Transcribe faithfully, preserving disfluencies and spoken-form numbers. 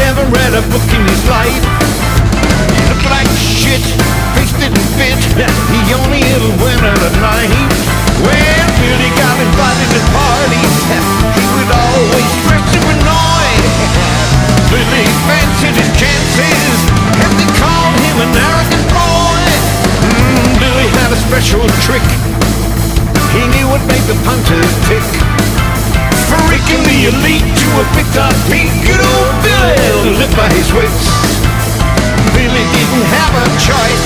never read a book in his life. He looked like shit, face didn't fit, he only ever went out at night. When Billy got invited to parties, he would always dress to annoy. Billy fancied his chances, and they called him an arrogant boy. Mm, Billy had a special trick, he knew what made the punters tick. Freaking the elite to a picked up peak, good old Billy lived by his wits. Billy didn't have a choice,